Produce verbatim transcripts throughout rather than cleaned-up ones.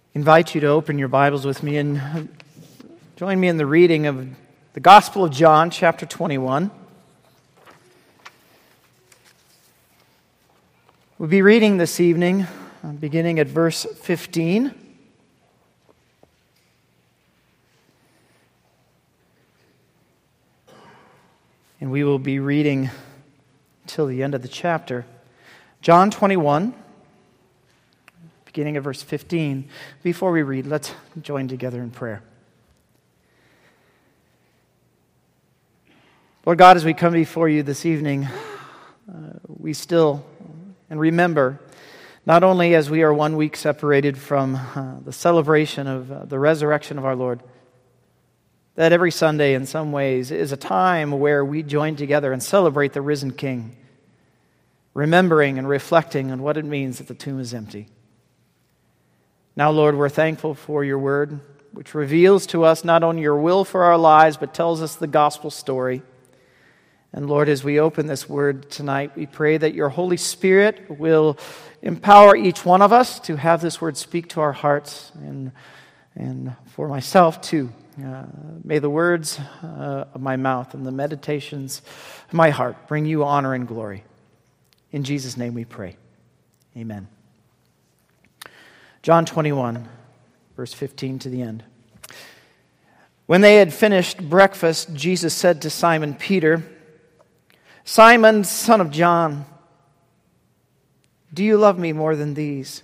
Invite you to open your Bibles with me and join me in the reading of the Gospel of John, chapter twenty-one. We'll be reading this evening, beginning at verse fifteen. And we will be reading till the end of the chapter. John twenty-one, beginning at verse fifteen. Before we read, let's join together in prayer. Lord God, as we come before you this evening, uh, we still and remember, not only as we are one week separated from uh, the celebration of uh, the resurrection of our Lord, that every Sunday in some ways is a time where we join together and celebrate the risen King, remembering and reflecting on what it means that the tomb is empty. Now, Lord, we're thankful for your word, which reveals to us not only your will for our lives, but tells us the gospel story. And Lord, as we open this word tonight, we pray that your Holy Spirit will empower each one of us to have this word speak to our hearts, and, and for myself too. Uh, may the words uh, of my mouth and the meditations of my heart bring you honor and glory. In Jesus' name we pray. Amen. John twenty-one, verse fifteen to the end. When they had finished breakfast, Jesus said to Simon Peter, "Simon, son of John, do you love me more than these?"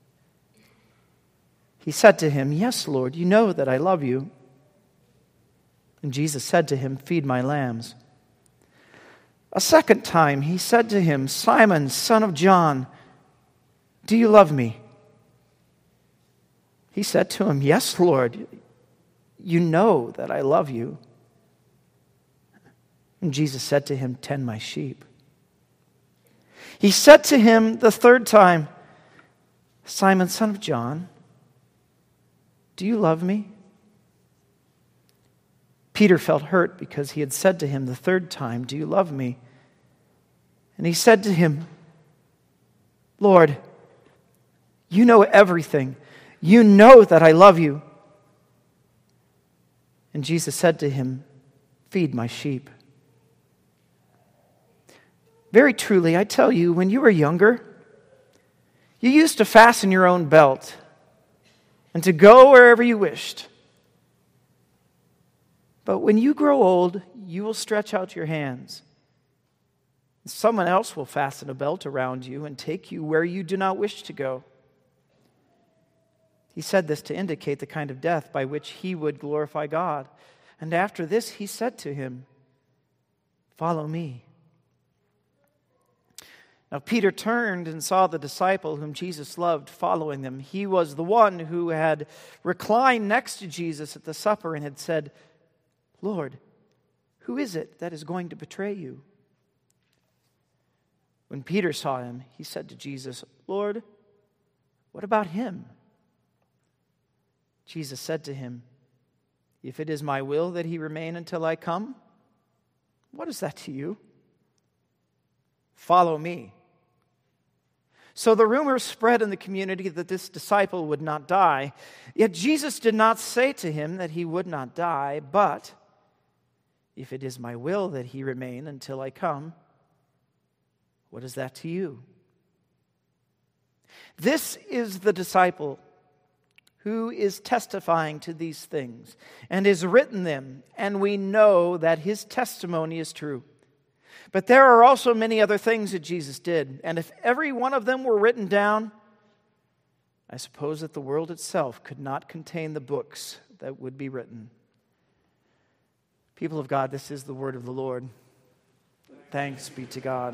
He said to him, "Yes, Lord, you know that I love you." And Jesus said to him, "Feed my lambs." A second time he said to him, "Simon, son of John, do you love me?" He said to him, "Yes, Lord, you know that I love you." And Jesus said to him, "Tend my sheep." He said to him the third time, "Simon, son of John, do you love me?" Peter felt hurt because he had said to him the third time, "Do you love me?" And he said to him, "Lord, you know everything. You know that I love you." And Jesus said to him, "Feed my sheep." Very truly, I tell you, when you were younger, you used to fasten your own belt and to go wherever you wished. But when you grow old, you will stretch out your hands. Someone else will fasten a belt around you and take you where you do not wish to go. He said this to indicate the kind of death by which he would glorify God. And after this, he said to him, "Follow me." Now Peter turned and saw the disciple whom Jesus loved following them. He was the one who had reclined next to Jesus at the supper and had said, "Lord, who is it that is going to betray you?" When Peter saw him, he said to Jesus, "Lord, what about him?" Jesus said to him, "If it is my will that he remain until I come, what is that to you? Follow me." So the rumor spread in the community that this disciple would not die. Yet Jesus did not say to him that he would not die, but, "If it is my will that he remain until I come, what is that to you?" This is the disciple who is testifying to these things and has written them, and we know that his testimony is true. But there are also many other things that Jesus did, and if every one of them were written down, I suppose that the world itself could not contain the books that would be written. People of God, this is the word of the Lord. Thanks be to God.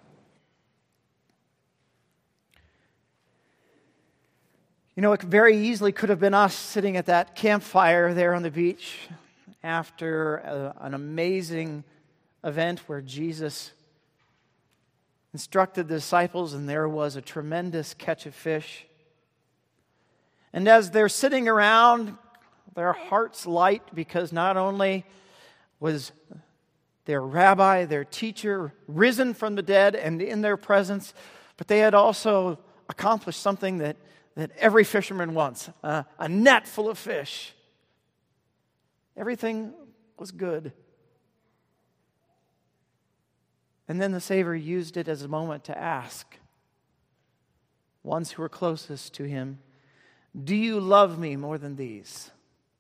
You know, it very easily could have been us sitting at that campfire there on the beach after a, an amazing event where Jesus instructed the disciples and there was a tremendous catch of fish. And as they're sitting around, their hearts light because not only was their rabbi, their teacher, risen from the dead and in their presence, but they had also accomplished something that that every fisherman wants, uh, a net full of fish. Everything was good. And then the Savior used it as a moment to ask ones who were closest to him, do you love me more than these?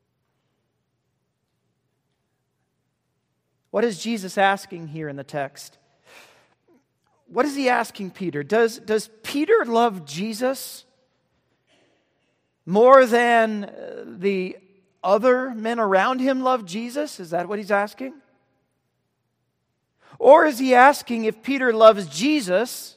What is Jesus asking here in the text? What is he asking Peter? Does, does Peter love Jesus more than the other men around him love Jesus? Is that what he's asking? Or is he asking if Peter loves Jesus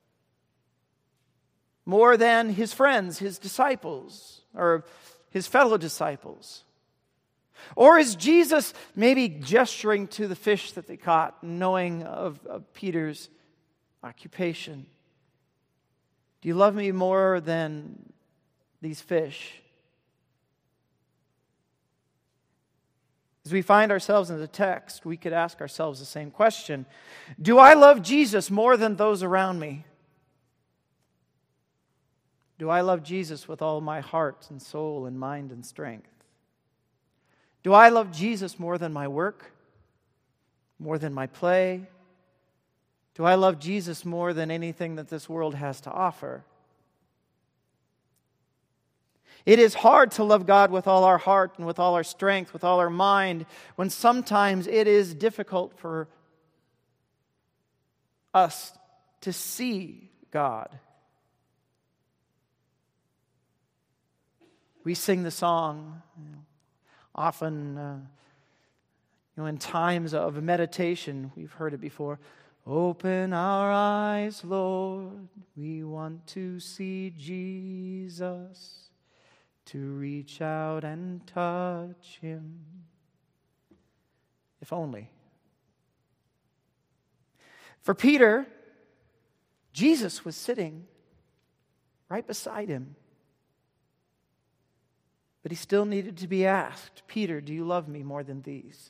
more than his friends, his disciples, or his fellow disciples? Or is Jesus maybe gesturing to the fish that they caught, knowing of, of Peter's occupation? Do you love me more than these fish? As we find ourselves in the text, we could ask ourselves the same question. Do I love Jesus more than those around me? Do I love Jesus with all my heart and soul and mind and strength? Do I love Jesus more than my work? More than my play? Do I love Jesus more than anything that this world has to offer? It is hard to love God with all our heart and with all our strength, with all our mind, when sometimes it is difficult for us to see God. We sing the song, you know, often uh, you know, in times of meditation, we've heard it before. Open our eyes, Lord, we want to see Jesus, to reach out and touch him. If only. For Peter, Jesus was sitting right beside him. But he still needed to be asked, Peter, do you love me more than these?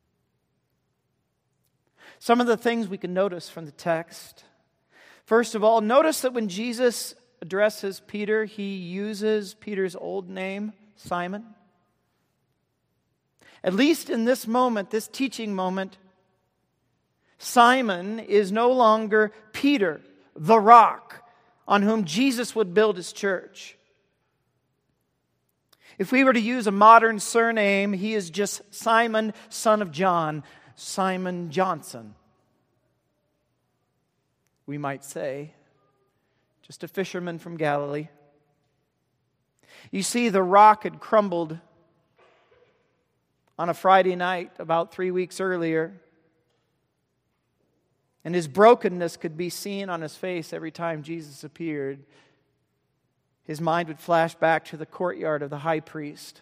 Some of the things we can notice from the text. First of all, notice that when Jesus addresses Peter, he uses Peter's old name, Simon. At least in this moment, this teaching moment, Simon is no longer Peter, the rock, on whom Jesus would build his church. If we were to use a modern surname, he is just Simon, son of John, Simon Johnson. We might say, just a fisherman from Galilee. You see, the rock had crumbled on a Friday night about three weeks earlier, and his brokenness could be seen on his face every time Jesus appeared. His mind would flash back to the courtyard of the high priest.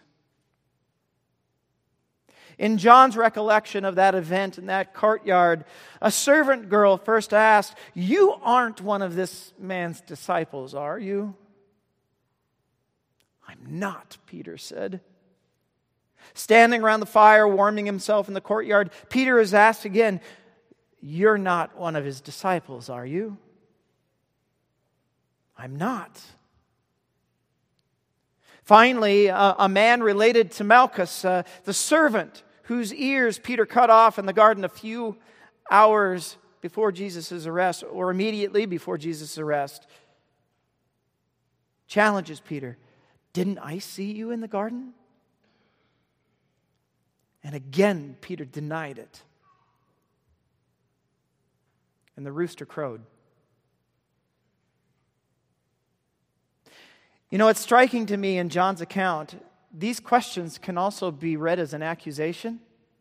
In John's recollection of that event in that courtyard, a servant girl first asked, "You aren't one of this man's disciples, are you?" "I'm not," Peter said. Standing around the fire, warming himself in the courtyard, Peter is asked again, "You're not one of his disciples, are you?" "I'm not." Finally, a, a man related to Malchus, uh, the servant whose ears Peter cut off in the garden a few hours before Jesus' arrest, or immediately before Jesus' arrest, challenges Peter. "Didn't I see you in the garden?" And again, Peter denied it. And the rooster crowed. You know, it's striking to me in John's account, these questions can also be read as an accusation.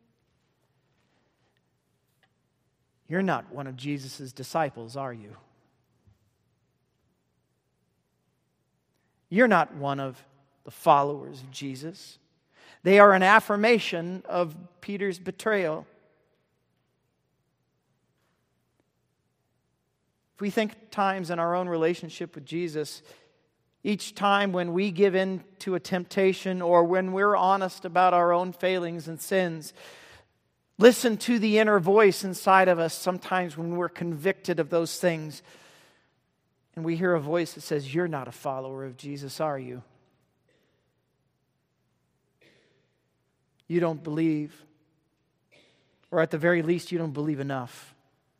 You're not one of Jesus' disciples, are you? You're not one of the followers of Jesus. They are an affirmation of Peter's betrayal. If we think times in our own relationship with Jesus, each time when we give in to a temptation or when we're honest about our own failings and sins, listen to the inner voice inside of us sometimes when we're convicted of those things. And we hear a voice that says, "You're not a follower of Jesus, are you? You don't believe. Or at the very least, you don't believe enough."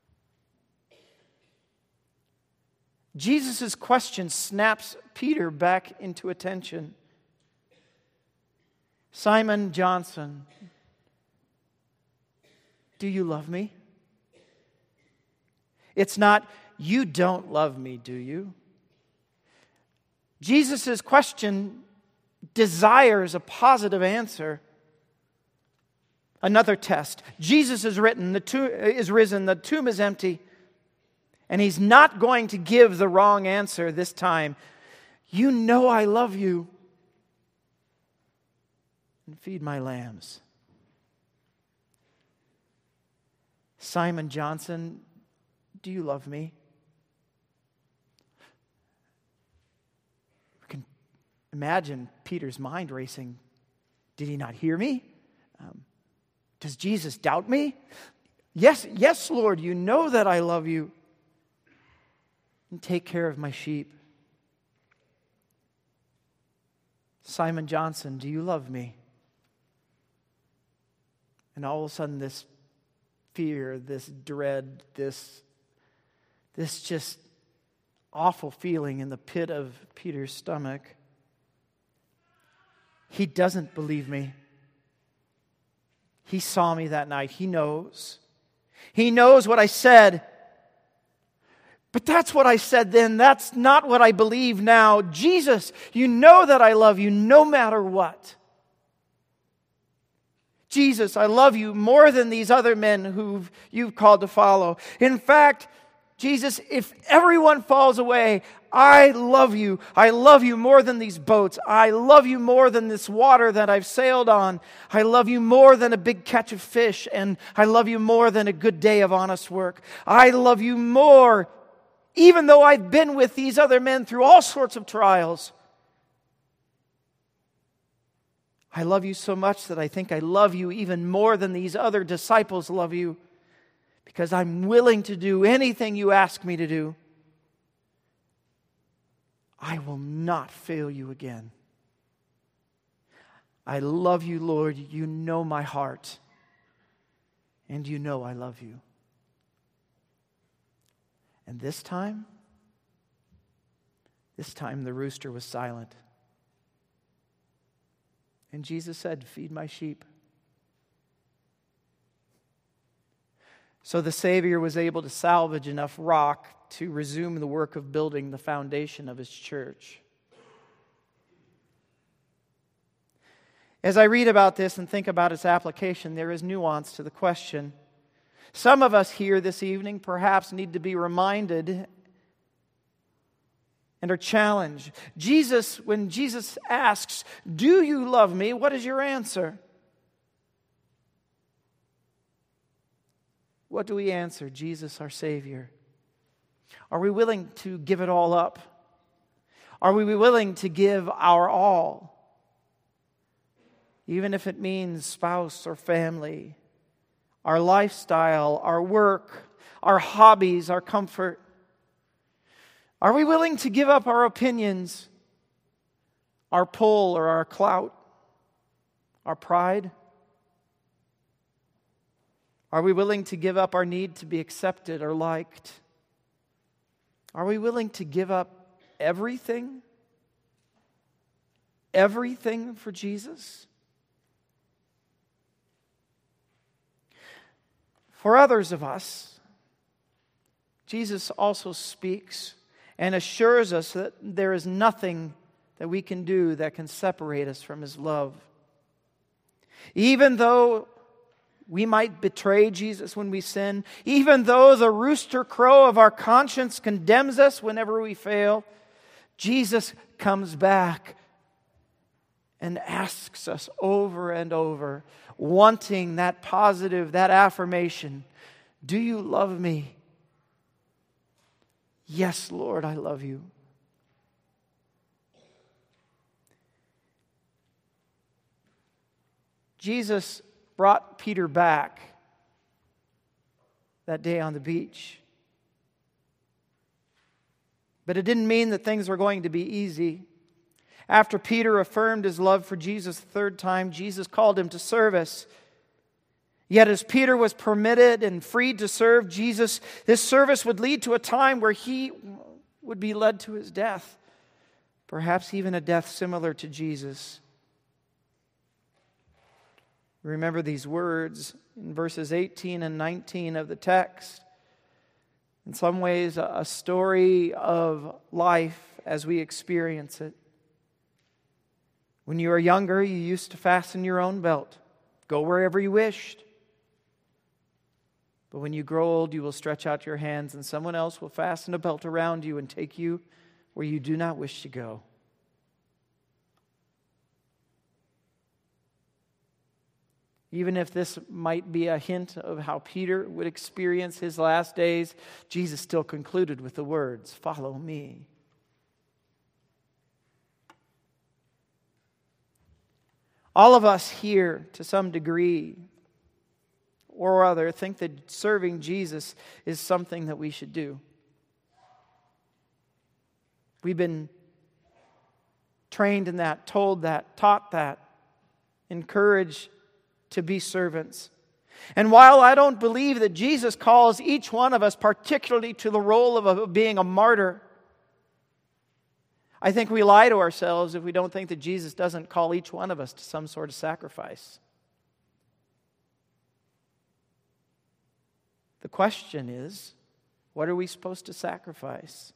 Jesus' question snaps Peter back into attention. "Simon Johnson, do you love me?" It's not, "You don't love me, do you?" Jesus' question desires a positive answer. Another test. Jesus is written, the tomb is risen, the tomb is empty. And he's not going to give the wrong answer this time. "You know I love you. And feed my lambs." "Simon Johnson, do you love me?" We can imagine Peter's mind racing. Did he not hear me? Um, does Jesus doubt me? Yes, yes, Lord, you know that I love you. And take care of my sheep. "Simon Johnson, do you love me?" And all of a sudden this fear, this dread, this, this just awful feeling in the pit of Peter's stomach. He doesn't believe me. He saw me that night. He knows. He knows what I said. But that's what I said then. That's not what I believe now. Jesus, you know that I love you no matter what. Jesus, I love you more than these other men who you've called to follow. In fact, Jesus, if everyone falls away, I love you. I love you more than these boats. I love you more than this water that I've sailed on. I love you more than a big catch of fish, and I love you more than a good day of honest work. I love you more, even though I've been with these other men through all sorts of trials. I love you so much that I think I love you even more than these other disciples love you, because I'm willing to do anything you ask me to do. I will not fail you again. I love you, Lord. You know my heart, and you know I love you. And this time, this time the rooster was silent. And Jesus said, "Feed my sheep." So the Savior was able to salvage enough rock to resume the work of building the foundation of His church. As I read about this and think about its application, there is nuance to the question. Some of us here this evening perhaps need to be reminded and are challenged. Jesus, when Jesus asks, "Do you love me?" what is your answer? What do we answer? Jesus, our Savior. Are we willing to give it all up? Are we willing to give our all? Even if it means spouse or family, our lifestyle, our work, our hobbies, our comfort. Are we willing to give up our opinions, our pull or our clout, our pride? Are we willing to give up our need to be accepted or liked? Are we willing to give up everything? Everything for Jesus? For others of us, Jesus also speaks and assures us that there is nothing that we can do that can separate us from His love. Even though we might betray Jesus when we sin, even though the rooster crow of our conscience condemns us whenever we fail, Jesus comes back and asks us over and over, wanting that positive, that affirmation. Do you love me? Yes, Lord, I love you. Jesus brought Peter back that day on the beach. But it didn't mean that things were going to be easy. After Peter affirmed his love for Jesus the third time, Jesus called him to service. Yet as Peter was permitted and freed to serve Jesus, this service would lead to a time where he would be led to his death. Perhaps even a death similar to Jesus. Remember these words in verses eighteen and nineteen of the text. In some ways, a story of life as we experience it. When you were younger, you used to fasten your own belt, go wherever you wished. But when you grow old, you will stretch out your hands, and someone else will fasten a belt around you and take you where you do not wish to go. Even if this might be a hint of how Peter would experience his last days, Jesus still concluded with the words, "Follow me." All of us here, to some degree or other, think that serving Jesus is something that we should do. We've been trained in that, told that, taught that, encouraged to be servants. And while I don't believe that Jesus calls each one of us particularly to the role of a, being a martyr, I think we lie to ourselves if we don't think that Jesus doesn't call each one of us to some sort of sacrifice. The question is, what are we supposed to sacrifice?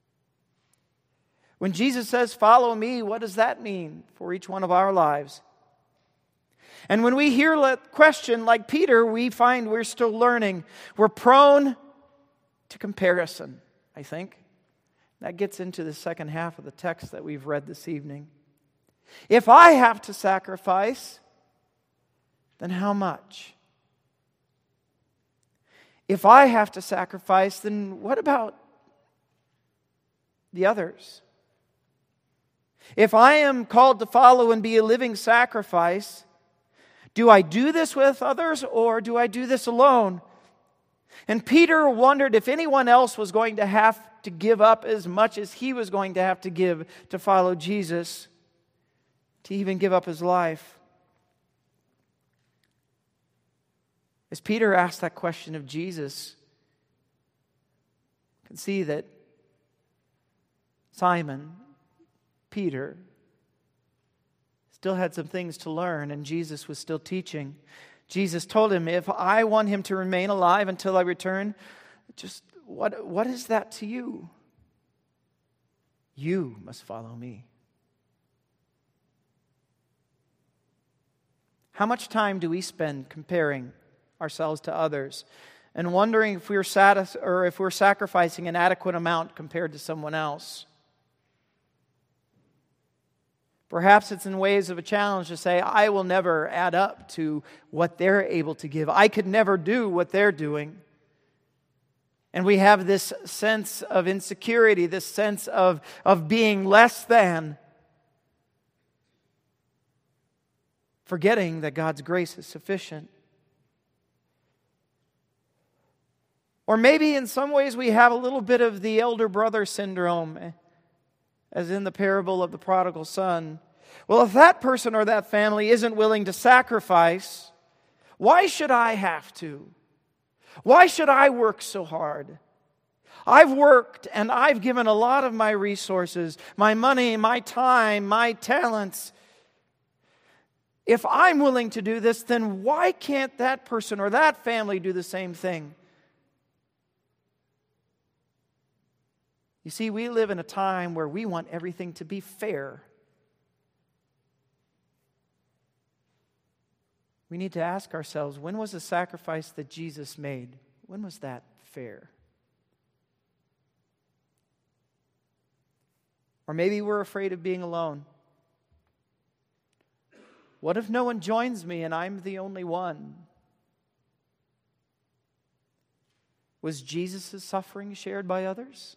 When Jesus says, "Follow me," what does that mean for each one of our lives? And when we hear a question like Peter, we find we're still learning. We're prone to comparison, I think. That gets into the second half of the text that we've read this evening. If I have to sacrifice, then how much? If I have to sacrifice, then what about the others? If I am called to follow and be a living sacrifice, do I do this with others or do I do this alone? And Peter wondered if anyone else was going to have to give up as much as he was going to have to give to follow Jesus, to even give up his life. As Peter asked that question of Jesus, you can see that Simon, Peter, still had some things to learn, and Jesus was still teaching. Jesus told him, if I want him to remain alive until I return, just what, what is that to you? You must follow me. How much time do we spend comparing ourselves to others and wondering if we're satis- or if we're sacrificing an adequate amount compared to someone else? Perhaps it's in ways of a challenge to say, I will never add up to what they're able to give. I could never do what they're doing. And we have this sense of insecurity, this sense of, of being less than, forgetting that God's grace is sufficient. Or maybe in some ways we have a little bit of the elder brother syndrome, as in the parable of the prodigal son. Well, if that person or that family isn't willing to sacrifice, why should I have to? Why should I work so hard? I've worked and I've given a lot of my resources, my money, my time, my talents. If I'm willing to do this, then why can't that person or that family do the same thing? You see, we live in a time where we want everything to be fair. We need to ask ourselves, when was the sacrifice that Jesus made? When was that fair? Or maybe we're afraid of being alone. What if no one joins me and I'm the only one? Was Jesus' suffering shared by others?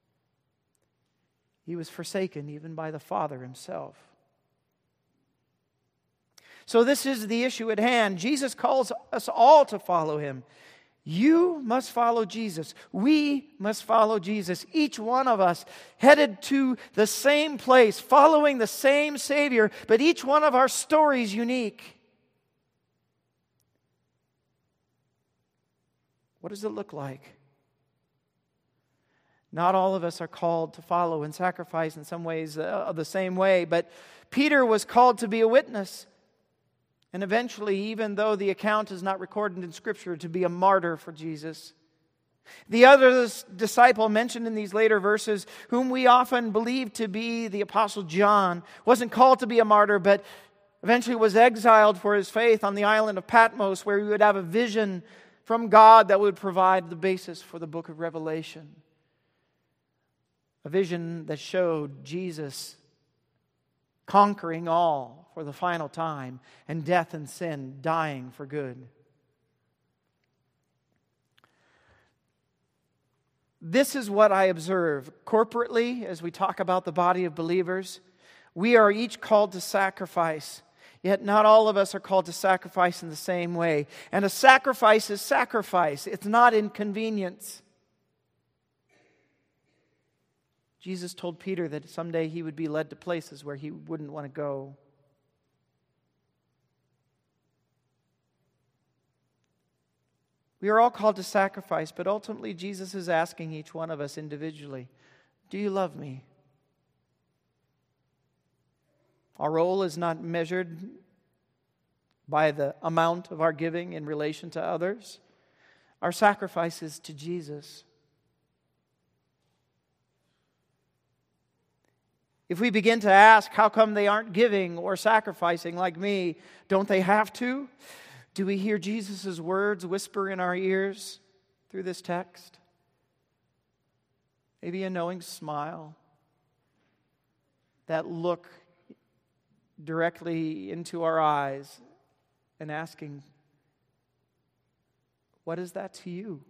He was forsaken even by the Father himself. So this is the issue at hand. Jesus calls us all to follow him. You must follow Jesus. We must follow Jesus. Each one of us headed to the same place, following the same Savior, but each one of our stories unique. What does it look like? Not all of us are called to follow and sacrifice in some ways uh, the same way, but Peter was called to be a witness. And eventually, even though the account is not recorded in Scripture, to be a martyr for Jesus. The other disciple mentioned in these later verses, whom we often believe to be the Apostle John, wasn't called to be a martyr, but eventually was exiled for his faith on the island of Patmos, where he would have a vision from God that would provide the basis for the book of Revelation. A vision that showed Jesus conquering all for the final time, and death and sin dying for good. This is what I observe corporately as we talk about the body of believers. We are each called to sacrifice, yet not all of us are called to sacrifice in the same way. And a sacrifice is sacrifice. It's not inconvenience. Jesus told Peter that someday he would be led to places where he wouldn't want to go. We are all called to sacrifice, but ultimately Jesus is asking each one of us individually, do you love me? Our role is not measured by the amount of our giving in relation to others. Our sacrifice is to Jesus. If we begin to ask, how come they aren't giving or sacrificing like me? Don't they have to? Do we hear Jesus' words whisper in our ears through this text? Maybe a knowing smile. That look directly into our eyes and asking, what is that to you?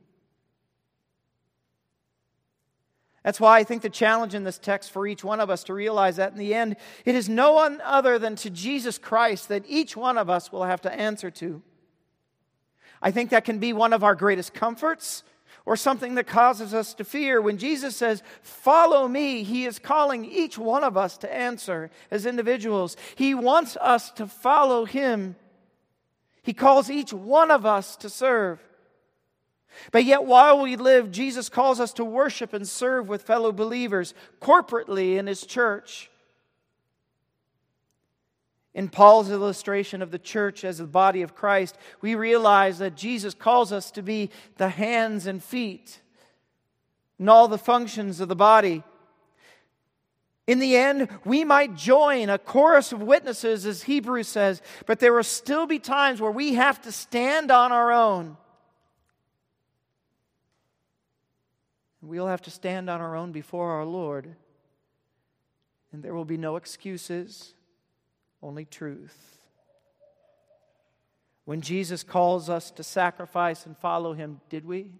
That's why I think the challenge in this text for each one of us to realize that in the end, it is no one other than to Jesus Christ that each one of us will have to answer to. I think that can be one of our greatest comforts or something that causes us to fear. When Jesus says, follow me, He is calling each one of us to answer as individuals. He wants us to follow Him. He calls each one of us to serve. But yet while we live, Jesus calls us to worship and serve with fellow believers corporately in His church. In Paul's illustration of the church as the body of Christ, we realize that Jesus calls us to be the hands and feet in all the functions of the body. In the end, we might join a chorus of witnesses, as Hebrews says, but there will still be times where we have to stand on our own. We'll have to stand on our own before our Lord, and there will be no excuses. Only truth. When Jesus calls us to sacrifice and follow Him, did we?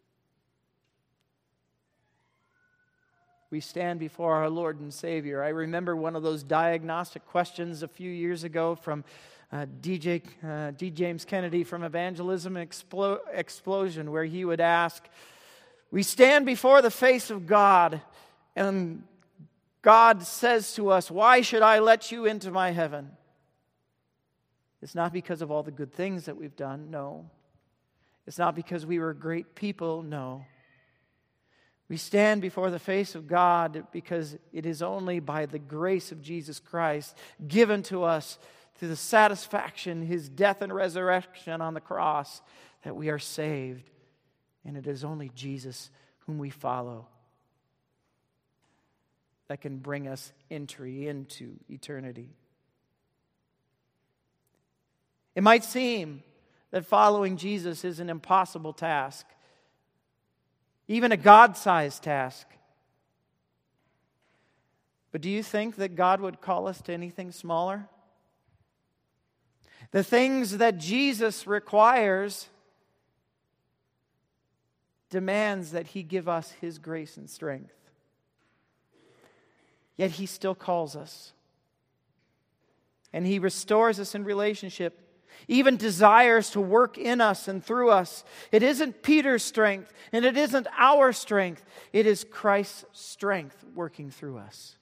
We stand before our Lord and Savior. I remember one of those diagnostic questions a few years ago from uh, D J uh, D. James Kennedy from Evangelism Explo- Explosion, where he would ask, we stand before the face of God, and God says to us, why should I let you into my heaven? It's not because of all the good things that we've done, no. It's not because we were great people, no. We stand before the face of God because it is only by the grace of Jesus Christ given to us through the satisfaction, His death and resurrection on the cross, that we are saved. And it is only Jesus whom we follow that can bring us entry into eternity. It might seem that following Jesus is an impossible task, even a God-sized task. But do you think that God would call us to anything smaller? The things that Jesus requires demands that He give us His grace and strength. Yet He still calls us. And He restores us in relationship. even desires to work in us and through us. It isn't Peter's strength, and it isn't our strength. It is Christ's strength working through us.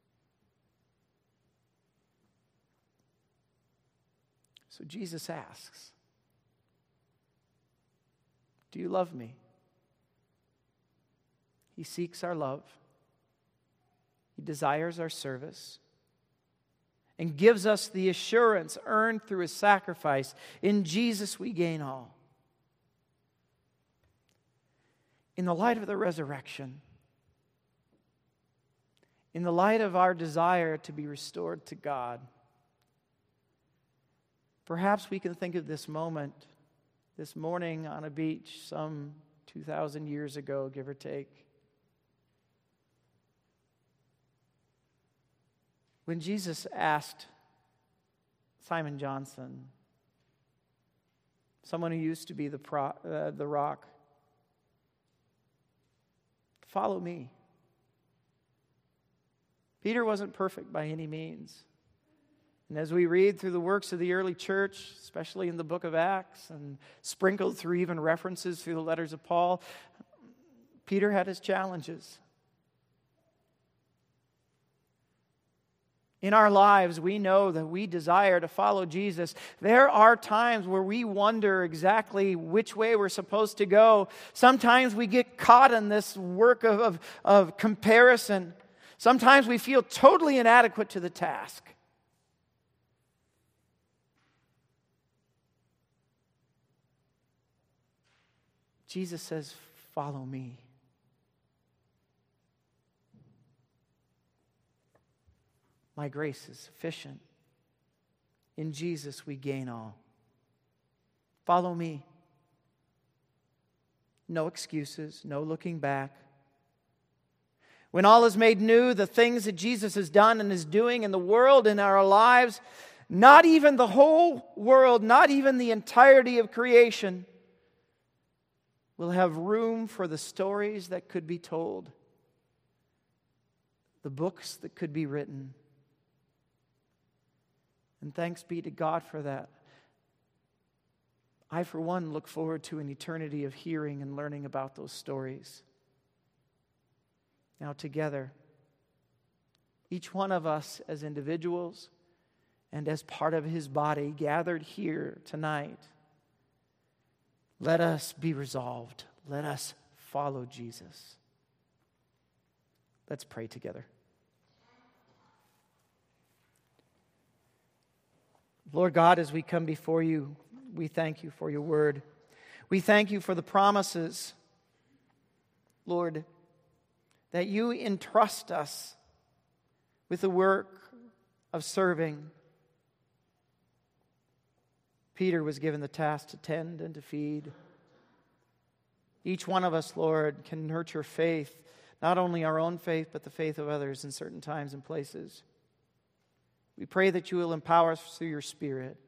So Jesus asks, do you love me? He seeks our love. He desires our service and gives us the assurance earned through His sacrifice. In Jesus we gain all. In the light of the resurrection, in the light of our desire to be restored to God, perhaps we can think of this moment, this morning on a beach some two thousand years ago, give or take, when Jesus asked Simon Johnson, someone who used to be the, pro, uh, the rock, follow me. Peter wasn't perfect by any means. And as we read through the works of the early church, especially in the book of Acts, and sprinkled through even references through the letters of Paul, Peter had his challenges. In our lives, we know that we desire to follow Jesus. There are times where we wonder exactly which way we're supposed to go. Sometimes we get caught in this work of, of, of comparison. Sometimes we feel totally inadequate to the task. Jesus says, follow me. My grace is sufficient. In Jesus we gain all. Follow me. No excuses, no looking back. When all is made new, the things that Jesus has done and is doing in the world, in our lives, not even the whole world, not even the entirety of creation, will have room for the stories that could be told, the books that could be written. And thanks be to God for that. I, for one, look forward to an eternity of hearing and learning about those stories. Now, together, each one of us as individuals and as part of His body gathered here tonight, let us be resolved. Let us follow Jesus. Let's pray together. Lord God, as we come before you, we thank you for your word. We thank you for the promises, Lord, that you entrust us with the work of serving. Peter was given the task to tend and to feed. Each one of us, Lord, can nurture faith, not only our own faith, but the faith of others in certain times and places. We pray that you will empower us through your Spirit.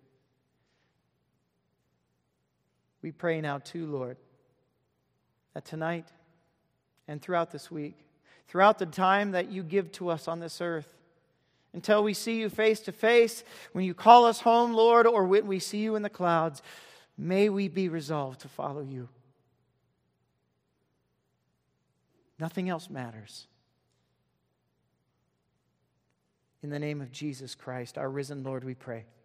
We pray now too, Lord, that tonight and throughout this week, throughout the time that you give to us on this earth, until we see you face to face, when you call us home, Lord, or when we see you in the clouds, may we be resolved to follow you. Nothing else matters. In the name of Jesus Christ, our risen Lord, we pray.